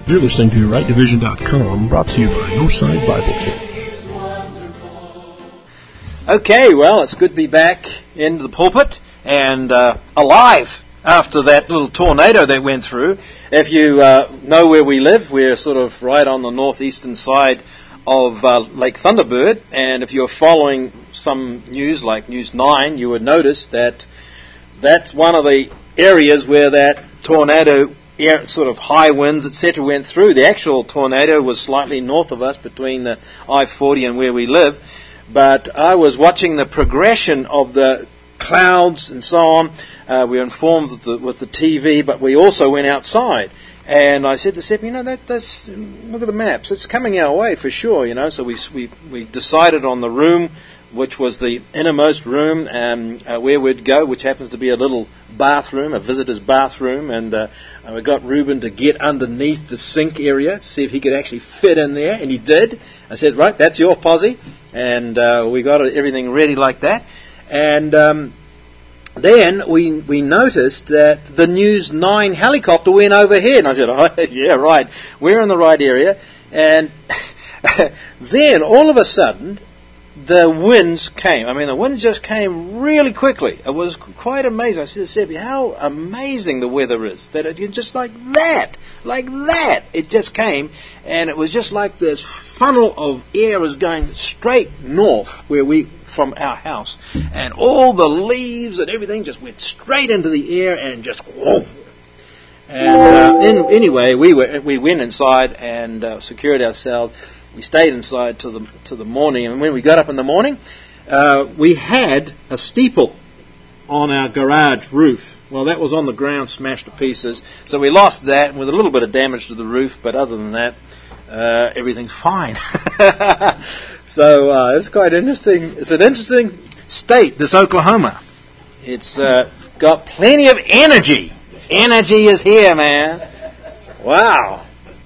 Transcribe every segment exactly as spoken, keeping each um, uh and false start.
You're listening to right division dot com, brought to you by Northside Bible Church. Okay, well, it's good to be back into the pulpit and uh, alive after that little tornado that went through. If you uh, know where we live, we're sort of right on the northeastern side of uh, Lake Thunderbird, and if you're following some news like News nine, you would notice that that's one of the areas where that tornado, air, sort of high winds, et cetera, went through. The actual tornado was slightly north of us between the I forty and where we live, but I was watching the progression of the clouds and so on. Uh, we were informed with the, with the T V, but we also went outside. And I said to Seth, you know, that, that's, look at the maps. It's coming our way for sure, you know. So we we, we decided on the room, which was the innermost room, um, uh, where we'd go, which happens to be a little bathroom, a visitor's bathroom. And uh, we got Reuben to get underneath the sink area to see if he could actually fit in there. And he did. I said, right, that's your posse. And uh, we got everything ready like that. And Um, Then we we noticed that the News nine helicopter went overhead. And I said, oh, yeah, right, we're in the right area. And then, all of a sudden, the winds came. I mean, the winds just came really quickly. It was quite amazing. I said to Sebby, how amazing the weather is. That it just like that, like that, it just came. And it was just like this funnel of air was going straight north where we, from our house. And all the leaves and everything just went straight into the air and just whoa. And uh, in, anyway, we were we went inside and uh, secured ourselves. We stayed inside till the till the morning, and when we got up in the morning, uh, we had a steeple on our garage roof. Well, that was on the ground, smashed to pieces. So we lost that with a little bit of damage to the roof, but other than that, uh, everything's fine. So uh, it's quite interesting. It's an interesting state, this Oklahoma. It's uh, got plenty of energy. Energy is here, man. Wow.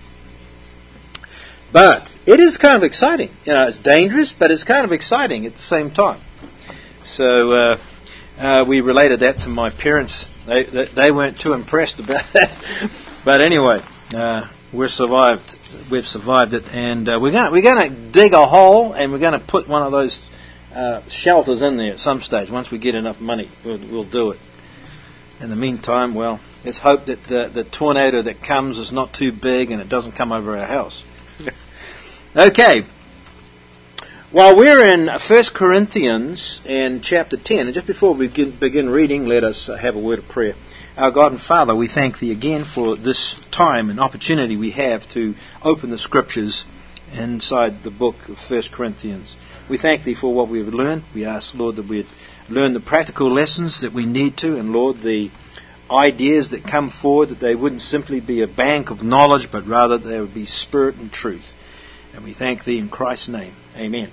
But it is kind of exciting. You know, it's dangerous, but it's kind of exciting at the same time. So uh, uh, we related that to my parents. They, they they weren't too impressed about that. But anyway, uh, we're survived. We've survived it, and uh, we're going we're going to dig a hole, and we're going to put one of those uh, shelters in there at some stage. Once we get enough money, we'll, we'll do it. In the meantime, well, let's hope that the, the tornado that comes is not too big and it doesn't come over our house. Okay. Well, we're in First Corinthians in chapter ten, and just before we begin, begin reading, let us have a word of prayer. Our God and Father, we thank Thee again for this time and opportunity we have to open the Scriptures inside the book of First Corinthians. We thank Thee for what we have learned. We ask, Lord, that we'd learn the practical lessons that we need to, and Lord, the ideas that come forward, that they wouldn't simply be a bank of knowledge, but rather they would be spirit and truth. And we thank Thee in Christ's name. Amen.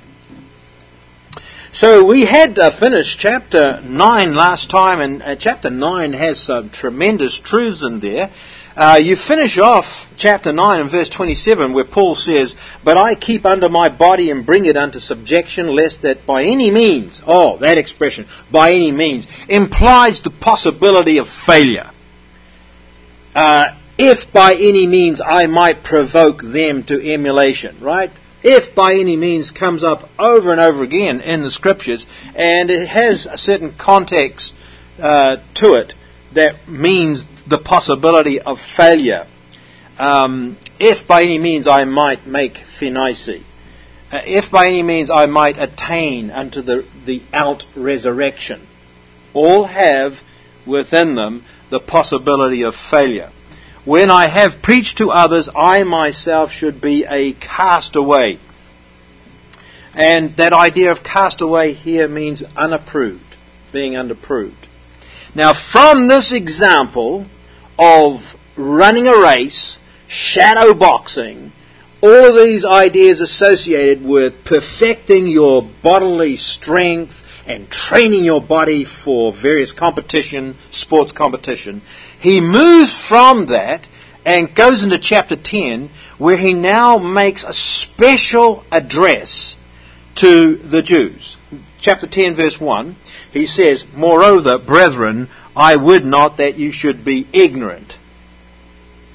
So we had uh, finished chapter nine last time, and uh, chapter nine has some tremendous truths in there. Uh, you finish off chapter nine and verse twenty-seven where Paul says, "But I keep under my body and bring it unto subjection, lest that by any means," oh, that expression, by any means, implies the possibility of failure. Uh, if by any means I might provoke them to emulation, right? If by any means comes up over and over again in the Scriptures, and it has a certain context uh, to it that means the possibility of failure. Um, if by any means I might make Phoenice, uh, if by any means I might attain unto the, the out-resurrection, all have within them the possibility of failure. When I have preached to others, I myself should be a castaway. And that idea of castaway here means unapproved, being unapproved. Now, from this example of running a race, shadow boxing, all of these ideas associated with perfecting your bodily strength and training your body for various competition, sports competition, he moves from that and goes into chapter ten, where he now makes a special address to the Jews. Chapter ten, verse one, he says, "Moreover, brethren, I would not that you should be ignorant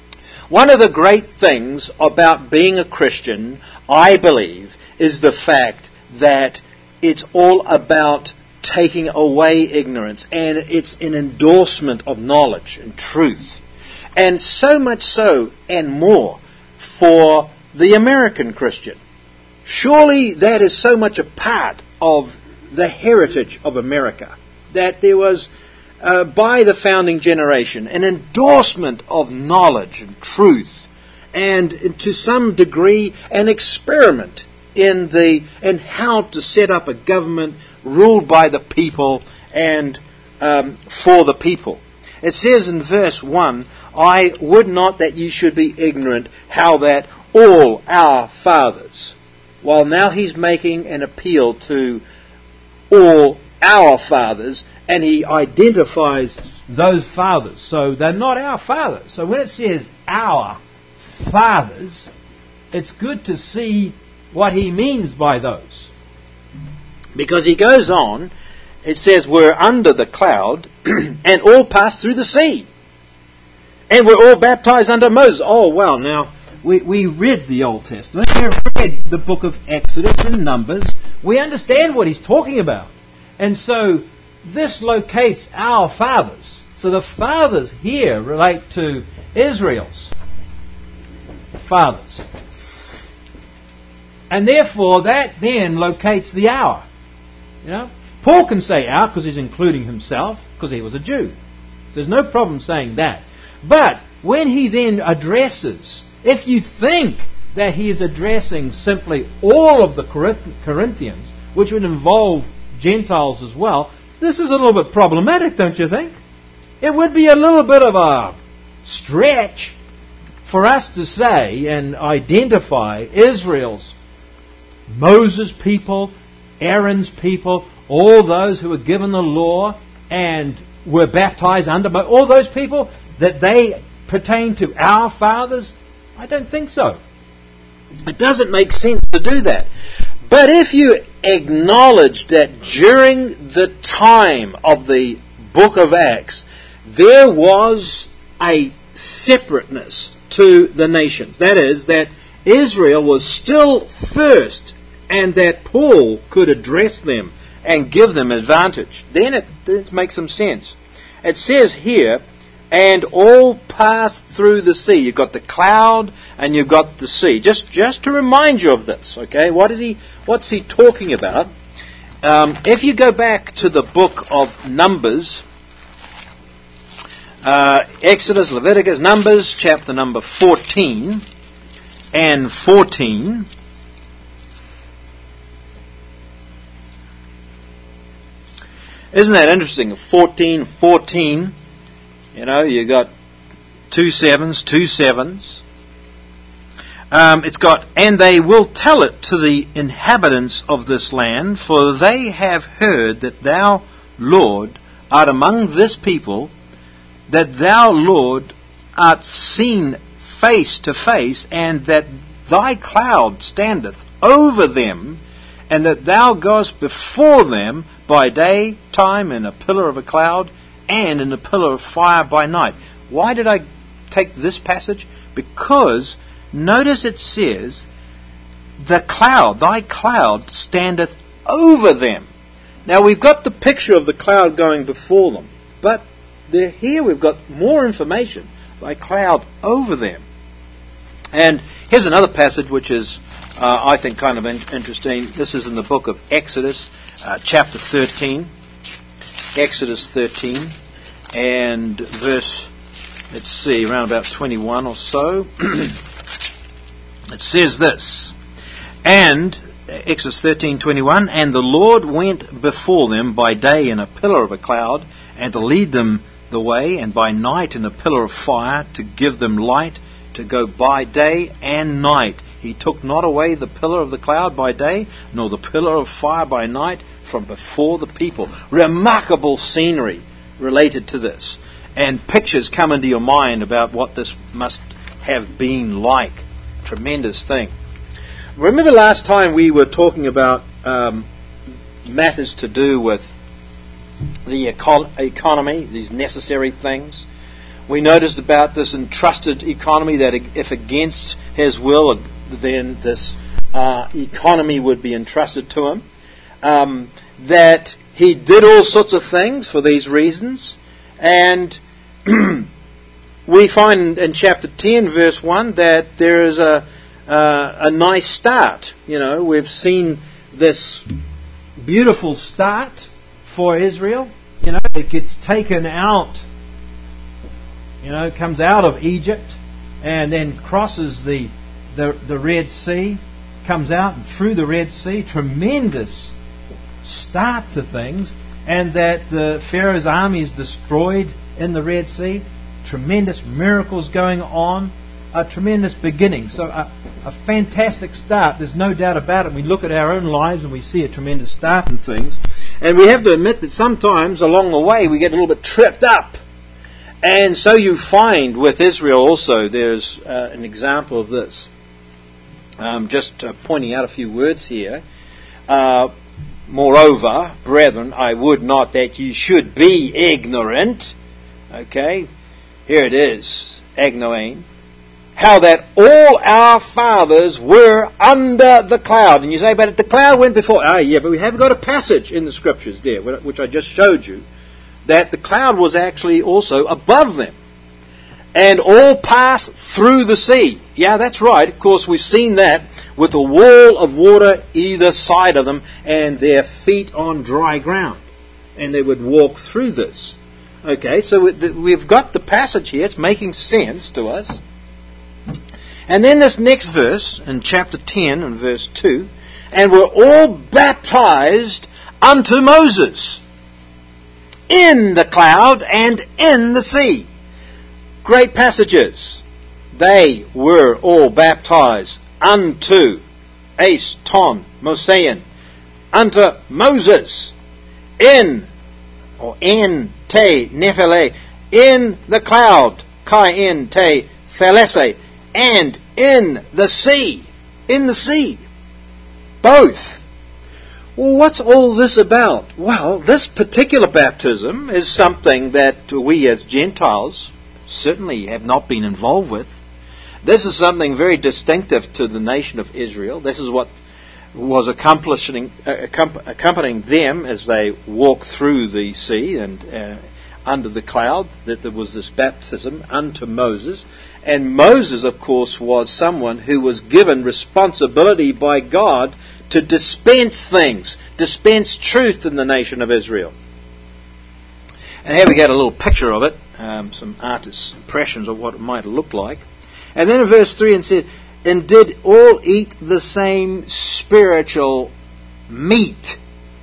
One of the great things about being a Christian, I believe, is the fact that it's all about taking away ignorance, and it's an endorsement of knowledge and truth. And so much so and more for the American Christian. Surely that is so much a part of the heritage of America, that there was, uh, by the founding generation, an endorsement of knowledge and truth, and to some degree an experiment in the in how to set up a government ruled by the people and um, for the people. It says in verse one, I would not that you should be ignorant how that all our fathers, well, now he's making an appeal to all our fathers, and he identifies those fathers. So they're not our fathers. So when it says our fathers, it's good to see what he means by those. Because he goes on, it says, we're under the cloud, and all passed through the sea. And we're all baptized under Moses. Oh, well, now, we, we read the Old Testament. We read the book of Exodus and Numbers. We understand what he's talking about. And so, this locates our fathers. So the fathers here relate to Israel's fathers. And therefore, that then locates the our. You know, Paul can say our because he's including himself, because he was a Jew. So there's no problem saying that. But when he then addresses, if you think that he is addressing simply all of the Corinthians, which would involve Gentiles as well, this is a little bit problematic, don't you think? It would be a little bit of a stretch for us to say and identify Israel's, Moses' people, Aaron's people, all those who were given the law and were baptized under, all those people, that they pertain to our fathers? I don't think so. It doesn't make sense to do that. But if you acknowledge that during the time of the book of Acts, there was a separateness to the nations. That is, that Israel was still first, and that Paul could address them and give them advantage. Then it, it makes some sense. It says here, and all passed through the sea. You've got the cloud and you've got the sea. Just just to remind you of this, okay? What is he? What's he talking about? Um, if you go back to the book of Numbers, uh, Exodus, Leviticus, Numbers, chapter number fourteen and fourteen. Isn't that interesting? fourteen, fourteen. You know, you got two sevens, two sevens. Um, it's got, and they will tell it to the inhabitants of this land, for they have heard that thou, Lord, art among this people, that thou, Lord, art seen face to face, and that thy cloud standeth over them, and that thou goest before them by day time in a pillar of a cloud, and in a pillar of fire by night. Why did I take this passage? Because notice it says, the cloud, thy cloud standeth over them. Now we've got the picture of the cloud going before them, but here we've got more information. Thy cloud over them. And here's another passage which is, uh, I think, kind of in- interesting. This is in the book of Exodus, uh, chapter thirteen. Exodus thirteen and verse, let's see, around about twenty-one or so. It says this, and Exodus thirteen twenty-one, and the Lord went before them by day in a pillar of a cloud, and to lead them the way, and by night in a pillar of fire, to give them light, to go by day and night. He took not away the pillar of the cloud by day, nor the pillar of fire by night, from before the people. Remarkable scenery related to this. And pictures come into your mind about what this must have been like. Tremendous thing. Remember last time we were talking about um, matters to do with the eco- economy, these necessary things? We noticed about this entrusted economy, that if against his will, then this uh, economy would be entrusted to him. Um, that he did all sorts of things for these reasons. And we find in chapter ten, verse one, that there is a, uh, a nice start. You know, we've seen this beautiful start for Israel. You know, it gets taken out, you know, comes out of Egypt and then crosses the, the, the Red Sea, comes out and through the Red Sea. Tremendous start to things. And that the Pharaoh's army is destroyed in the Red Sea. Tremendous miracles going on. A tremendous beginning. So a, a fantastic start. There's no doubt about it. We look at our own lives and we see a tremendous start in things. And we have to admit that sometimes along the way we get a little bit tripped up. And so you find with Israel also, there's uh, an example of this. Um, just uh, pointing out a few words here. Uh, Moreover, brethren, I would not that ye should be ignorant. Okay, here it is, agnoane. How that all our fathers were under the cloud. And you say, but the cloud went before. Ah, yeah, but we have got a passage in the scriptures there, which I just showed you, that the cloud was actually also above them. And all passed through the sea. Yeah, that's right. Of course, we've seen that with a wall of water either side of them and their feet on dry ground. And they would walk through this. Okay, so we've got the passage here. It's making sense to us. And then this next verse in chapter ten and verse two. And were all baptized unto Moses in the cloud and in the sea. Great passages. They were all baptized unto Eis Ton Mosean, unto Moses, in or en te nephele, in the cloud, kai en te thelese, and in the sea, in the sea, both. Well, what's all this about? Well, this particular baptism is something that we as Gentiles certainly have not been involved with. This is something very distinctive to the nation of Israel. This is what was accomplishing, uh, accompanying them as they walked through the sea and uh, under the cloud, that there was this baptism unto Moses. And Moses, of course, was someone who was given responsibility by God to dispense things, dispense truth in the nation of Israel. And here we get a little picture of it, um, some artists' impressions of what it might look like. And then in verse three it said, and did all eat the same spiritual meat.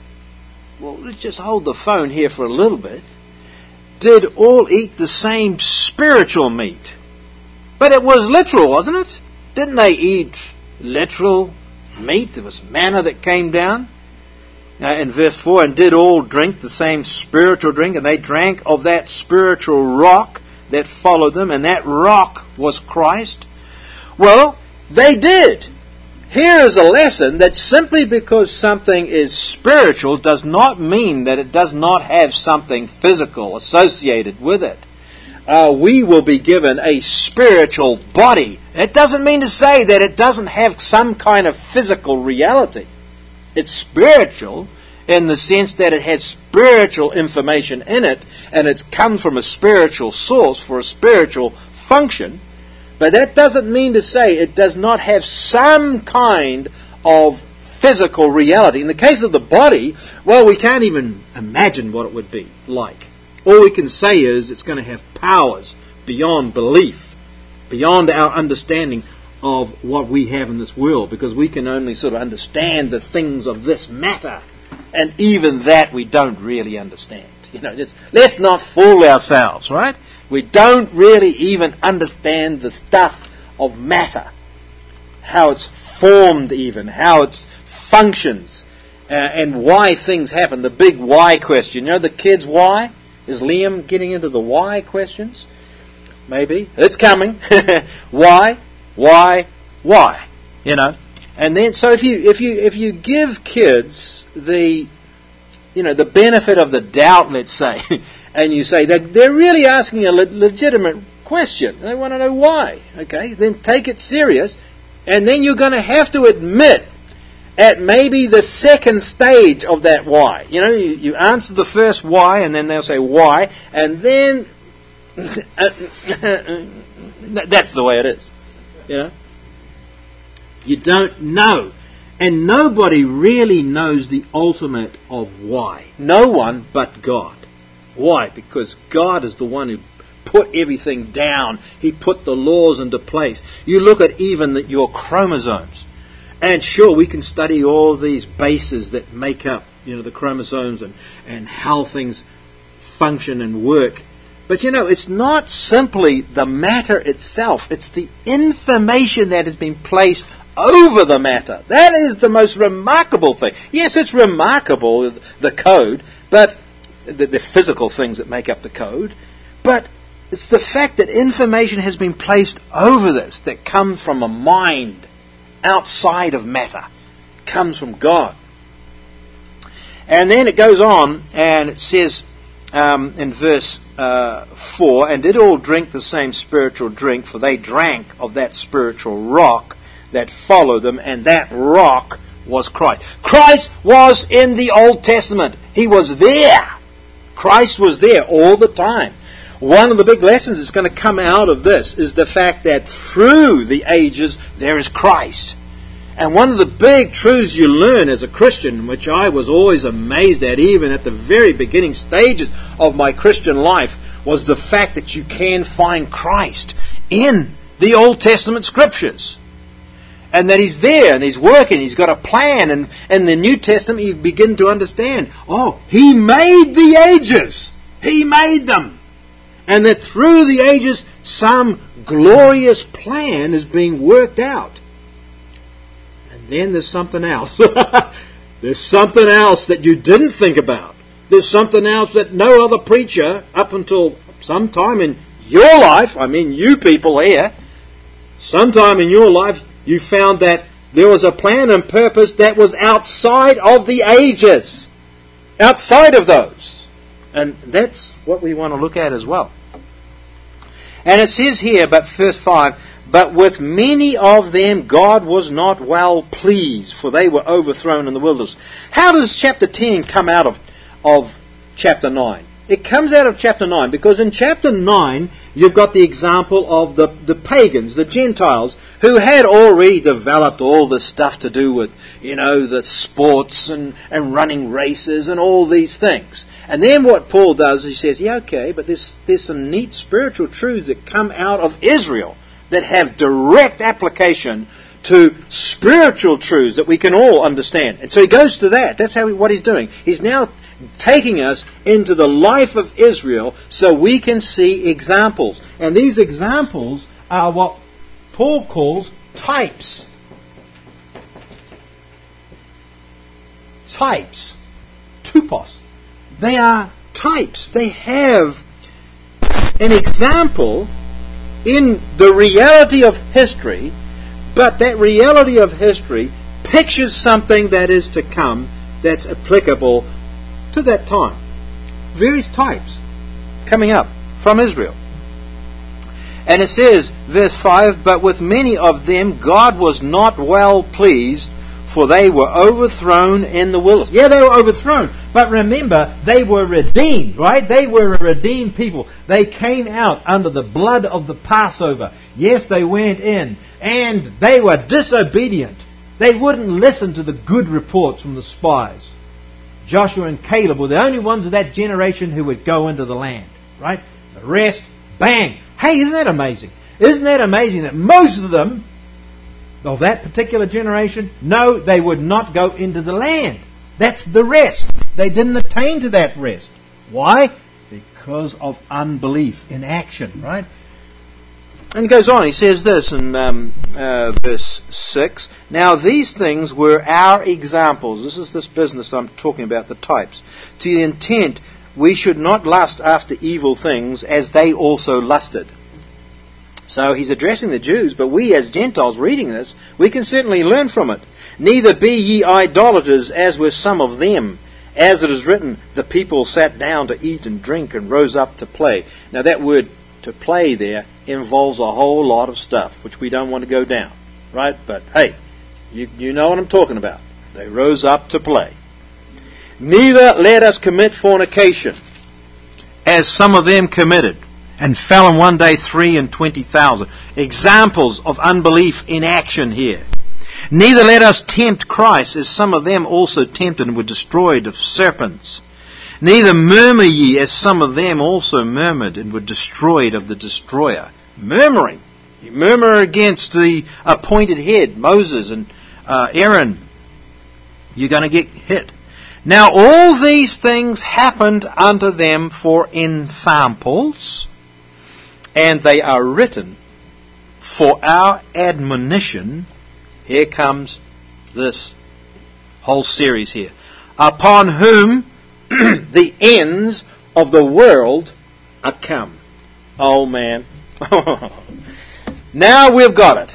Well, let's just hold the phone here for a little bit. Did all eat the same spiritual meat. But it was literal, wasn't it? Didn't they eat literal meat? There was manna that came down. Uh, in verse four, and did all drink the same spiritual drink, and they drank of that spiritual rock that followed them, and that rock was Christ. Well, they did. Here is a lesson that simply because something is spiritual does not mean that it does not have something physical associated with it. Uh, we will be given a spiritual body. It doesn't mean to say that it doesn't have some kind of physical reality. It's spiritual in the sense that it has spiritual information in it, and it's come from a spiritual source for a spiritual function. But that doesn't mean to say it does not have some kind of physical reality. In the case of the body, well, we can't even imagine what it would be like. All we can say is it's going to have powers beyond belief, beyond our understanding of what we have in this world, because we can only sort of understand the things of this matter, and even that we don't really understand. You know, just let's not fool ourselves, right? We don't really even understand the stuff of matter, how it's formed, even how it functions, uh, and why things happen. The big why question. You know, the kids' why. Is Liam getting into the why questions? Maybe it's coming. Why? Why, why, you know, and then so if you if you if you give kids the, you know, the benefit of the doubt, let's say, and you say that they're really asking a le- legitimate question. They want to know why. Okay, then take it serious, and then you're going to have to admit at maybe the second stage of that why. You know, you, you answer the first why, and then they'll say why, and then that's the way it is. You know, you don't know. And nobody really knows the ultimate of why. No one but God. Why? Because God is the one who put everything down. He put the laws into place. You look at even the, your chromosomes. And sure, we can study all these bases that make up, you know, the chromosomes and, and how things function and work. But you know, it's not simply the matter itself. It's the information that has been placed over the matter. That is the most remarkable thing. Yes, it's remarkable, the code, but the, the physical things that make up the code, but it's the fact that information has been placed over this that comes from a mind outside of matter, comes from God. And then it goes on and it says um, in verse uh, four, and did all drink the same spiritual drink, for they drank of that spiritual rock that followed them, and that rock was Christ. Christ was in the Old Testament. He was there. Christ was there all the time. One of the big lessons that's going to come out of this is the fact that through the ages there is Christ. And one of the big truths you learn as a Christian, which I was always amazed at even at the very beginning stages of my Christian life, was the fact that you can find Christ in the Old Testament Scriptures. And that He's there and He's working, He's got a plan. And in the New Testament you begin to understand, oh, He made the ages. He made them. And that through the ages some glorious plan is being worked out. And then there's something else. There's something else that you didn't think about. There's something else that no other preacher up until sometime in your life, I mean you people here, sometime in your life you found that there was a plan and purpose that was outside of the ages. Outside of those. And that's what we want to look at as well. And it says here, but verse five, but with many of them God was not well pleased, for they were overthrown in the wilderness. How does chapter ten come out of, of chapter nine? It comes out of chapter nine because in chapter nine you've got the example of the, the pagans, the Gentiles, who had already developed all this stuff to do with, you know, the sports and, and running races and all these things. And then what Paul does, he says, yeah, okay, but there's, there's some neat spiritual truths that come out of Israel that have direct application to spiritual truths that we can all understand. And so he goes to that. That's how he, what he's doing. He's now taking us into the life of Israel so we can see examples. And these examples are what Paul calls types. Types. Tupos. They are types. They have an example in the reality of history, but that reality of history pictures something that is to come that's applicable to that time. Various types coming up from Israel. And it says, verse five, but with many of them God was not well pleased, for they were overthrown in the wilderness. Yeah, they were overthrown. But remember, they were redeemed, right? They were a redeemed people. They came out under the blood of the Passover. Yes, they went in. And they were disobedient. They wouldn't listen to the good reports from the spies. Joshua and Caleb were the only ones of that generation who would go into the land, right? The rest, bang. Hey, isn't that amazing? Isn't that amazing that most of them, of that particular generation, no, they would not go into the land. That's the rest. They didn't attain to that rest. Why? Because of unbelief, inaction, right? And he goes on, he says this in um, uh, verse six. Now these things were our examples. This is this business I'm talking about, the types. To the intent we should not lust after evil things as they also lusted. So he's addressing the Jews, but we as Gentiles reading this, we can certainly learn from it. Neither be ye idolaters as were some of them, As it is written, the people sat down to eat and drink and rose up to play. Now that word to play there involves a whole lot of stuff, which we don't want to go down, right? But hey, you, you know what I'm talking about. They rose up to play. Neither let us commit fornication, as some of them committed, and fell in one day three and twenty thousand. Examples of unbelief in action here. Neither let us tempt Christ, as some of them also tempted and were destroyed of serpents. Neither murmur ye, as some of them also murmured and were destroyed of the destroyer. Murmuring. You murmur against the appointed head, Moses and uh, Aaron. You're going to get hit. Now all these things happened unto them for ensamples, and they are written for our admonition. Here comes this whole series here. Upon whom the ends of the world are come. Oh man. Now we've got it.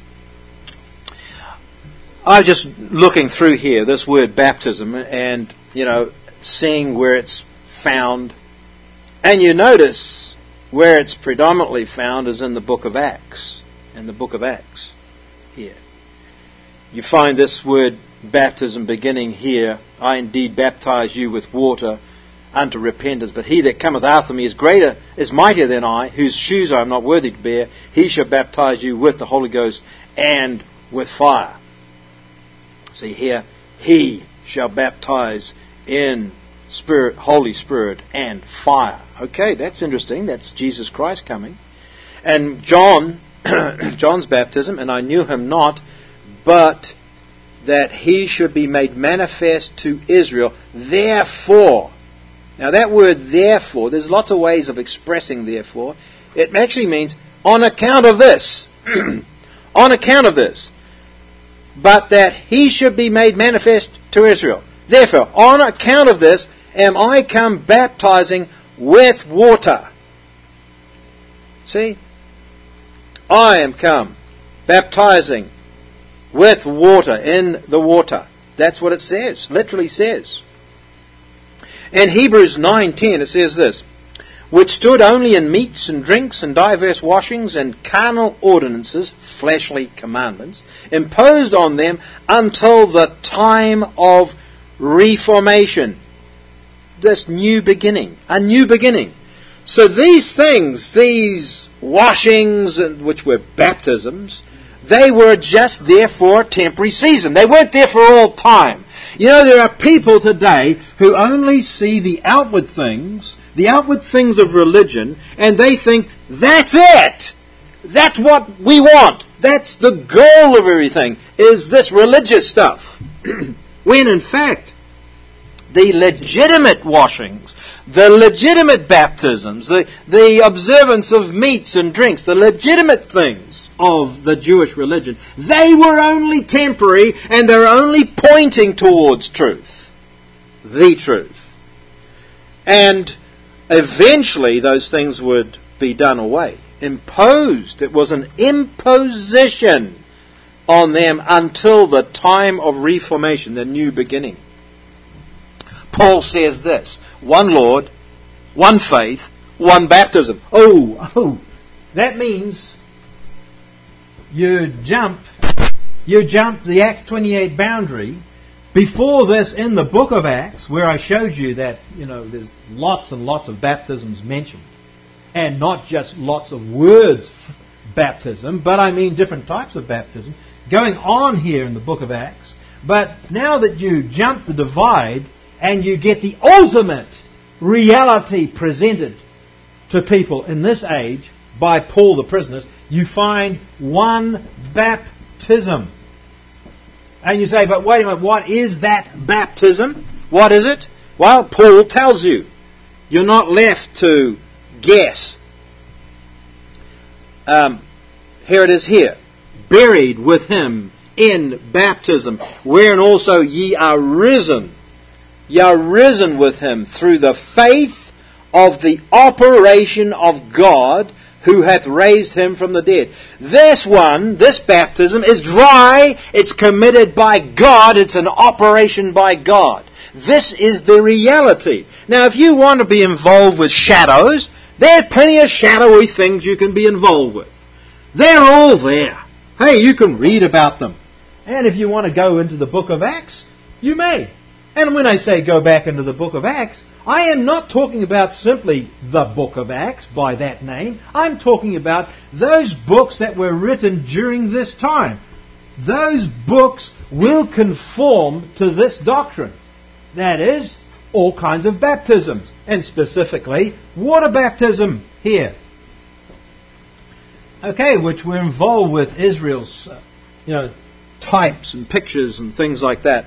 I'm just looking through here, this word baptism, and, you know, seeing where it's found. And you notice where it's predominantly found is in the book of Acts. In the book of Acts here. You find this word baptism beginning here. I indeed baptize you with water unto repentance, but he that cometh after me is greater, is mightier than I, whose shoes I am not worthy to bear. He shall baptize you with the Holy Ghost and with fire. See here, he shall baptize in Spirit, Holy Spirit and fire. Okay, that's interesting. That's Jesus Christ coming. And John, John's baptism, and I knew him not, but that he should be made manifest to Israel. Therefore, now that word therefore, there's lots of ways of expressing therefore. It actually means on account of this. On account of this. But that he should be made manifest to Israel. Therefore, on account of this, am I come baptizing with water. See? I am come baptizing with water, in the water. That's what it says. Literally says. In Hebrews nine ten it says this, which stood only in meats and drinks and diverse washings and carnal ordinances, fleshly commandments, imposed on them until the time of reformation. This new beginning. A new beginning. So these things, these washings, which were baptisms, they were just there for a temporary season. They weren't there for all time. You know, there are people today who only see the outward things, the outward things of religion, and they think, that's it! That's what we want! That's the goal of everything, is this religious stuff. When in fact, the legitimate washings, the legitimate baptisms, the, the observance of meats and drinks, the legitimate things of the Jewish religion, they were only temporary and they're only pointing towards truth. The truth. And eventually those things would be done away. Imposed. It was an imposition on them until the time of reformation, the new beginning. Paul says this, one Lord, one faith, one baptism. Oh, oh, that means you jump, you jump the Acts twenty-eight boundary. Before this, in the book of Acts, where I showed you that, you know, there's lots and lots of baptisms mentioned, and not just lots of words baptism, but I mean different types of baptism, going on here in the book of Acts. But now that you jump the divide, and you get the ultimate reality presented to people in this age by Paul the prisoner, you find one baptism. And you say, but wait a minute, what is that baptism? What is it? Well, Paul tells you. You're not left to guess. Um, here it is here. Buried with him in baptism, wherein also ye are risen. Ye are risen with him through the faith of the operation of God who hath raised him from the dead. This one, this baptism, is dry. It's committed by God. It's an operation by God. This is the reality. Now, if you want to be involved with shadows, there are plenty of shadowy things you can be involved with. They're all there. Hey, you can read about them. And if you want to go into the book of Acts, you may. And when I say go back into the book of Acts, I am not talking about simply the book of Acts by that name. I'm talking about those books that were written during this time. Those books will conform to this doctrine. That is, all kinds of baptisms, and specifically water baptism here. Okay, which we're involved with Israel's, uh, you know, types and pictures and things like that.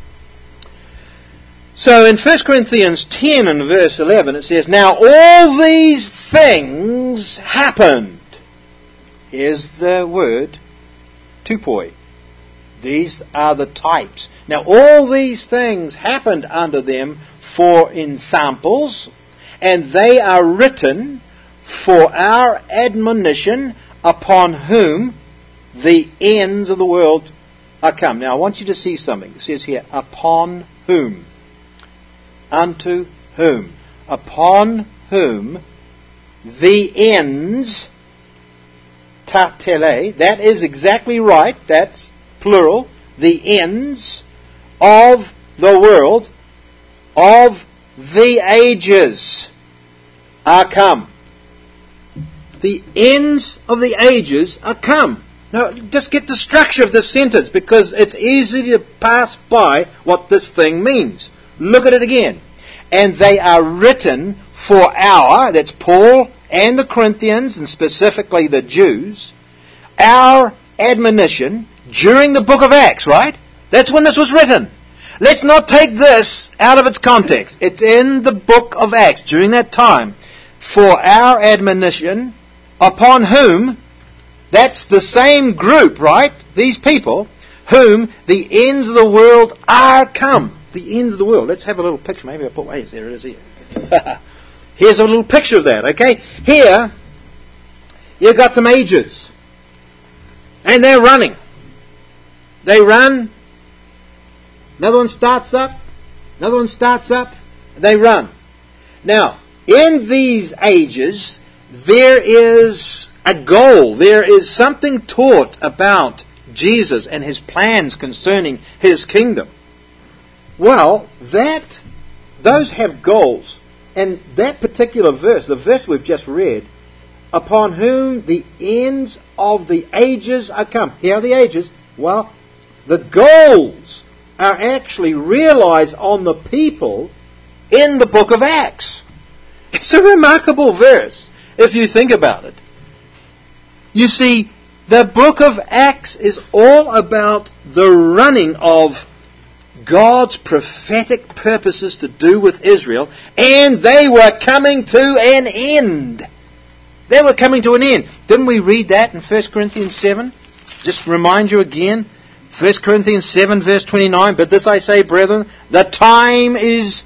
So in First Corinthians ten and verse eleven it says, now all these things happened. Here's the word, tupoi. These are the types. Now all these things happened unto them for ensamples, and they are written for our admonition, upon whom the ends of the world are come. Now I want you to see something. It says here, upon whom. Unto whom. Upon whom the ends, ta tele, that is exactly right, that's plural, the ends of the world, of the ages are come. The ends of the ages are come. Now, just get the structure of this sentence, because it's easy to pass by what this thing means. Look at it again. And they are written for our, that's Paul and the Corinthians, and specifically the Jews, our admonition during the book of Acts, right? That's when this was written. Let's not take this out of its context. It's in the book of Acts during that time. For our admonition, upon whom, that's the same group, right? These people, whom the ends of the world are come. The ends of the world. Let's have a little picture. Maybe I'll put, wait, there it is here. Here's a little picture of that, okay? Here, you've got some ages. And they're running. They run. Another one starts up. Another one starts up. They run. Now, in these ages, there is a goal. There is something taught about Jesus and His plans concerning His kingdom. Well, that, those have goals. And that particular verse, the verse we've just read, upon whom the ends of the ages are come. Here are the ages. Well, the goals are actually realized on the people in the book of Acts. It's a remarkable verse, if you think about it. You see, the book of Acts is all about the running of God's prophetic purposes to do with Israel, and they were coming to an end. They were coming to an end. Didn't we read that in First Corinthians seven? Just remind you again. First Corinthians seven verse twenty-nine. But this I say, brethren, the time is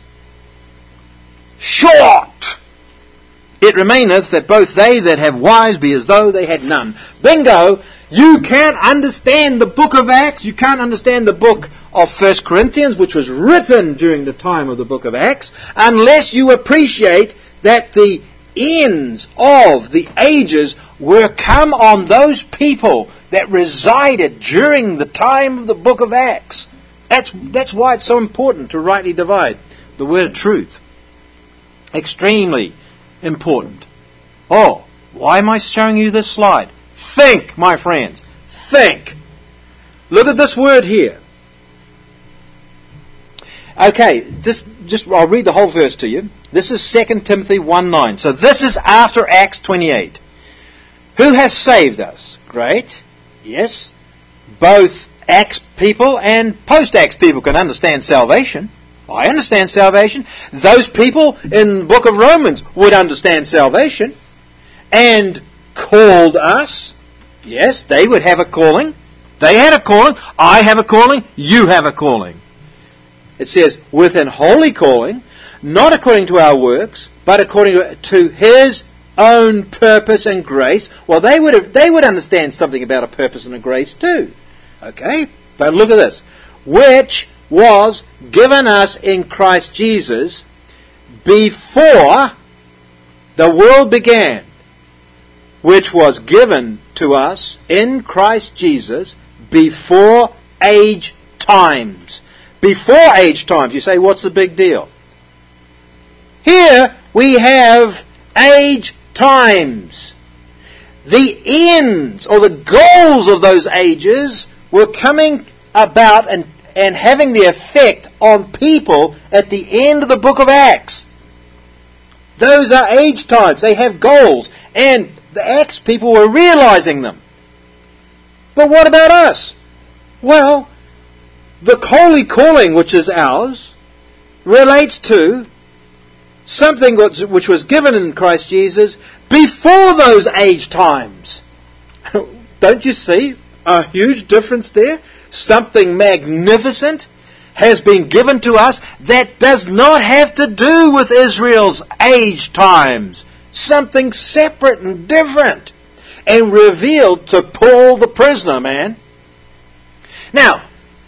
short. It remaineth that both they that have wives be as though they had none. Bingo! You can't understand the book of Acts. You can't understand the book of First Corinthians, which was written during the time of the book of Acts, unless you appreciate that the ends of the ages were come on those people that resided during the time of the book of Acts. That's, that's why it's so important to rightly divide the word of truth. Extremely important. Oh, why am I showing you this slide? Think, my friends. Think. Look at this word here. Okay, this, just I'll read the whole verse to you. This is Second Timothy one nine. So this is after Acts twenty-eight. Who hath saved us? Great. Yes. Both Acts people and post-Acts people can understand salvation. I understand salvation. Those people in the book of Romans would understand salvation. And called us. Yes, they would have a calling. They had a calling. I have a calling. You have a calling. It says, with an holy calling, not according to our works, but according to His own purpose and grace. Well, they would have, they would understand something about a purpose and a grace too. Okay? But look at this. Which was given us in Christ Jesus before the world began, which was given to us in Christ Jesus before age times. Before age times. You say, what's the big deal? Here we have age times. The ends or the goals of those ages were coming about and, and having the effect on people at the end of the book of Acts. Those are age times. They have goals. And the Acts people were realizing them. But what about us? Well, the holy calling which is ours relates to something which was given in Christ Jesus before those age times. Don't you see a huge difference there? Something magnificent has been given to us that does not have to do with Israel's age times. Something separate and different, and revealed to Paul the prisoner, man. Now,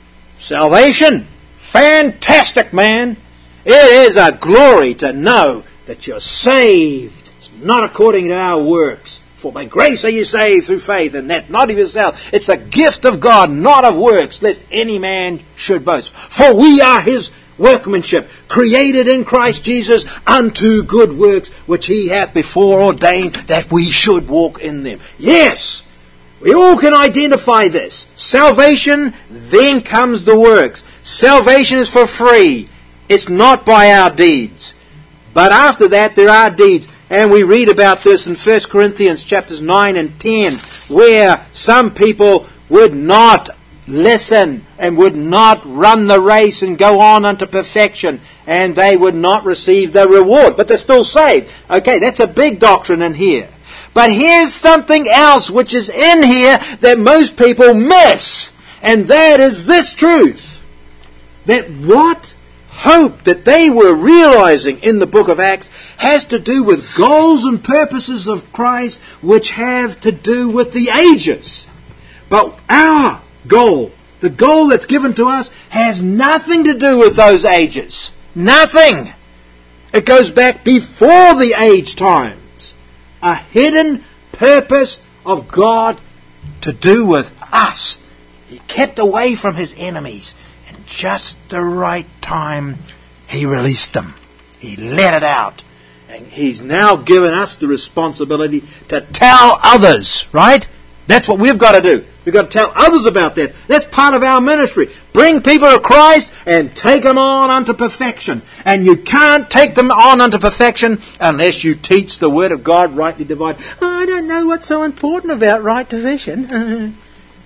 salvation, fantastic, man. It is a glory to know that you're saved. It's not according to our works. For by grace are you saved through faith, and that not of yourself. It's a gift of God, not of works, lest any man should boast. For we are His workmanship, created in Christ Jesus unto good works, which He hath before ordained that we should walk in them. Yes, we all can identify this. Salvation, then comes the works. Salvation is for free. It's not by our deeds. But after that, there are deeds. And we read about this in First Corinthians chapters nine and ten, where some people would not listen and would not run the race and go on unto perfection, and they would not receive the reward. But they're still saved. Okay, that's a big doctrine in here. But here's something else which is in here that most people miss. And that is this truth. That what hope that they were realizing in the book of Acts has to do with goals and purposes of Christ which have to do with the ages. But our goal, the goal that's given to us, has nothing to do with those ages. Nothing. It goes back before the age times. A hidden purpose of God to do with us. He kept away from His enemies. And just the right time, He released them. He let it out. And He's now given us the responsibility to tell others, right? That's what we've got to do. We've got to tell others about that. That's part of our ministry. Bring people to Christ and take them on unto perfection. And you can't take them on unto perfection unless you teach the Word of God rightly divided. Oh, I don't know what's so important about right division.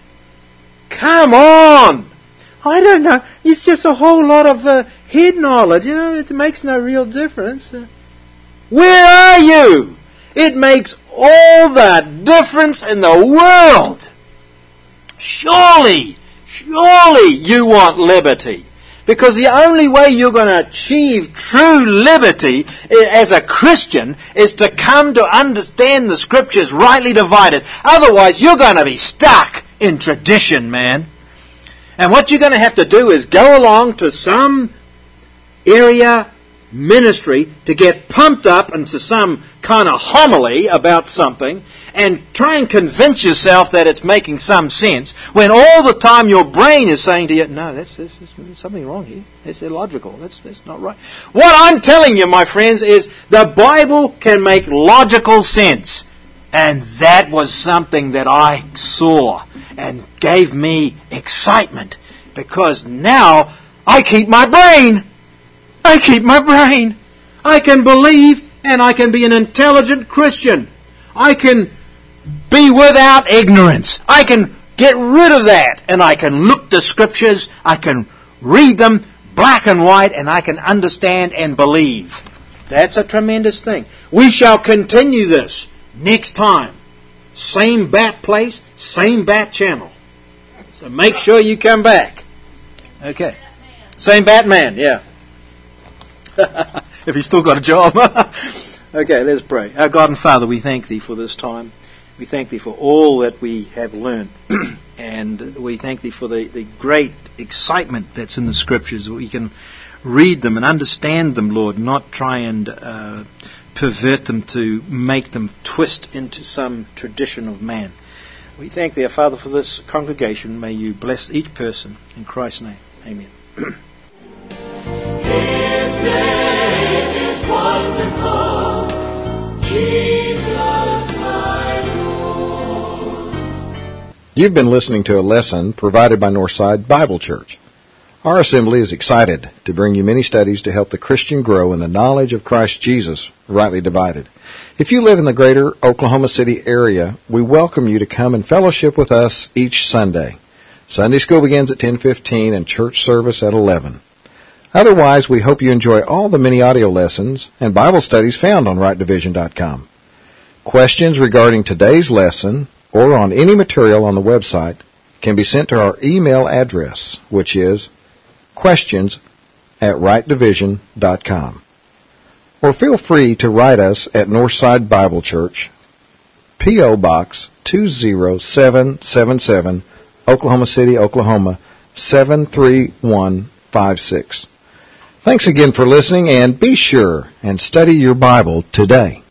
Come on! I don't know. It's just a whole lot of uh, head knowledge. You know, it makes no real difference. Uh, where are you? It makes all the difference in the world. Surely, surely you want liberty. Because the only way you're going to achieve true liberty as a Christian is to come to understand the Scriptures rightly divided. Otherwise, you're going to be stuck in tradition, man. And what you're going to have to do is go along to some area ministry to get pumped up into some kind of homily about something and try and convince yourself that it's making some sense when all the time your brain is saying to you, no, that's, that's, that's something wrong here. That's illogical. That's, that's not right. What I'm telling you, my friends, is the Bible can make logical sense. And that was something that I saw and gave me excitement, because now I keep my brain. I keep my brain. I can believe and I can be an intelligent Christian. I can be without ignorance. I can get rid of that, and I can look the Scriptures. I can read them black and white, and I can understand and believe. That's a tremendous thing. We shall continue this next time. Same bat place, same bat channel. So make sure you come back. Okay. Same Batman, yeah. If he's still got a job. Okay, let's pray. Our God and Father, we thank Thee for this time. We thank Thee for all that we have learned. And we thank Thee for the, the great excitement that's in the Scriptures. We can read them and understand them, Lord, not try and uh, pervert them to make them twist into some tradition of man. We thank Thee, Father, for this congregation. May You bless each person. In Christ's name, amen. His name is wonderful, Jesus my Lord. You've been listening to a lesson provided by Northside Bible Church. Our assembly is excited to bring you many studies to help the Christian grow in the knowledge of Christ Jesus, rightly divided. If you live in the greater Oklahoma City area, we welcome you to come and fellowship with us each Sunday. Sunday school begins at ten fifteen and church service at eleven. Otherwise, we hope you enjoy all the many audio lessons and Bible studies found on right division dot com. Questions regarding today's lesson or on any material on the website can be sent to our email address, which is questions at right division dot com. Or feel free to write us at Northside Bible Church, P O. Box two zero seven seven seven, Oklahoma City, Oklahoma seven three one five six. Thanks again for listening, and be sure and study your Bible today.